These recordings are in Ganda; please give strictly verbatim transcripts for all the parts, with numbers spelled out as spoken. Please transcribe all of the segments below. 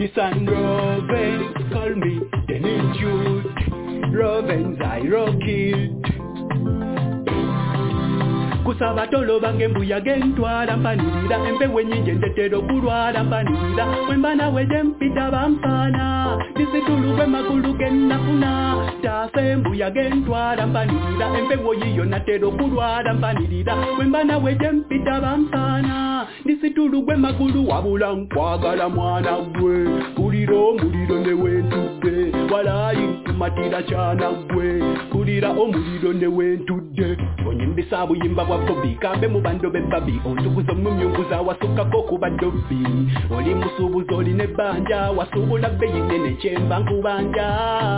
Miss and Robin, call me Denny Jude. Robin's I rocket. Kusabatolo bange mbuya gentwala mpanirira empewe nyinje ndetero kulwala mpanirira wembana weje mpita bampana disitulukwe magulu gennafuna tase mbuya gentwala mpanirira empewe yiyo natero kulwala mpanirira wembana weje mpita bampana disitulukwe magulu wabula nkwagala mwana gwe kuliro muliro newentudde walayi kumatira chana gwe kulira omuliro newentudde onyimbisa buyimba bwa Bobby kambe mu bando bebabi ontukuzo mu myungu za wasuka koku badobi oli musubuzo oli ne banja wasubula beyi nene chemba nkubanja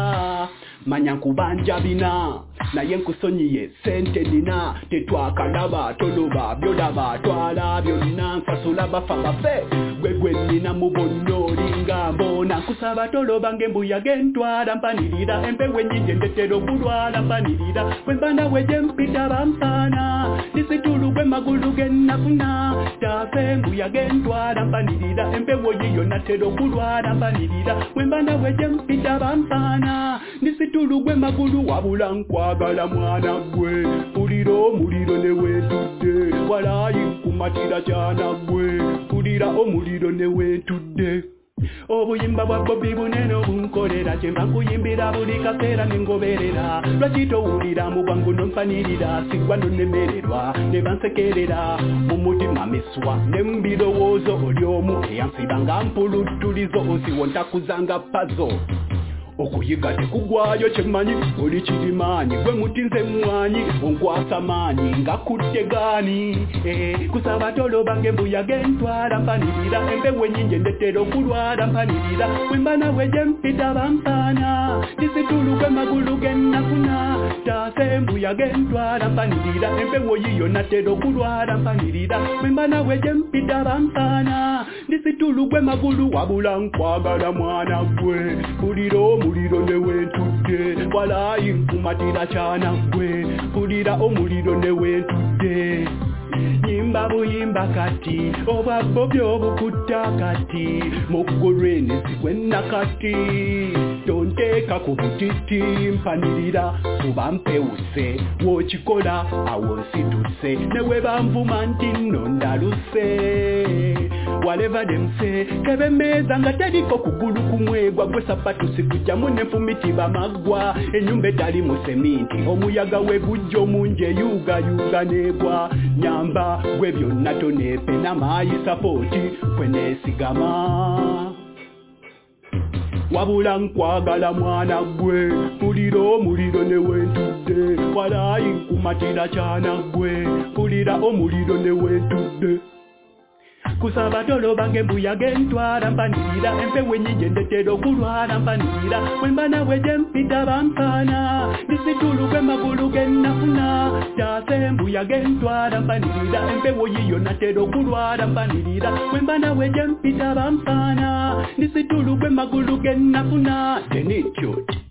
manya nkubanja bina naye nkusonyiye sente nina tetwakalaba toloba byolaba twala byonna nsasula bafa bafe gwegwe nina mubonoli nga mbona kusaba toloba ngembuya gentwala mpanirira empewe nyinje ndetero kulwala mpanirira wembana weje mpita bampana disitulukwe magulu gennafuna tase mbuya gentwala mpanirira empewe yiyo natero kulwala mpanirira wembana weje mpita bampana disitulukwe magulu wabula nkwagala mwana gwe kuliro muliro newentudde walayi nkumatira chana gwe kulira omuliro newentudde obuyimba bwa Bobby bunene obunkolera kyemba nkuyimbira buli kaseera ningoberera lwaki towulira mu bwangu nompanirira sigwa nonemererwa ne bansekerera mu mutima miswa ne mbirowoozo oli omu eyansiba nga mpuluttulizo onsiwo ntakuzanga pazo okuyiga tekugwayo kyemanyi oli kirimanyi gwe mutinze mwanyi onkwasa maanyi nga kudde gaani eh, kusaba toloba ngembuya gentwala mpanirira empewe nyinje ndetero kulwala mpanirira wembana weje mpita bampana disitulukwe magulu gennafuna tase mbuya gentwala mpanirira empewe yiyo natero kulwala mpanirira wembana weje mpita bampana disitulukwe magulu wabula nkwagala mwana gwe kuliro muliro newentudde walayi nkumatira chana gwe kulira omuliro newentudde nyimba buyimba kati obwa Bobby obukutta kati mugolweni zigwenna kati tonteka ku butiti mpanirira kuba mpewuse wokikola awo nsituse newe bamvuma nti nno ndaluse whatever them say kebemeza nga teriko kugulu kumwegwa gwe sapatu sikujjamu nenfumiti bamagwa enyumba etali mu seminti omuyaga we gujja omunje yuga yuga negwa nyamba gwe byonna tonepe n'amaayi sapoti kweneesigama wabula nkwagala mwana gwe kulira omuliro newentudde walayi nkumatira chana gwe kulira omuliro newentudde kusaba toloba ngembuya gentwala mpanirira empewe nyinje ndetero kulwala mpanirira wembana weje mpita bampana disitulukwe magulu gennafuna tase mbuya gentwala mpanirira empewe yiyo natero kulwala mpanirira wembana weje mpita bampana disitulukwe magulu gennafuna Denny Jude.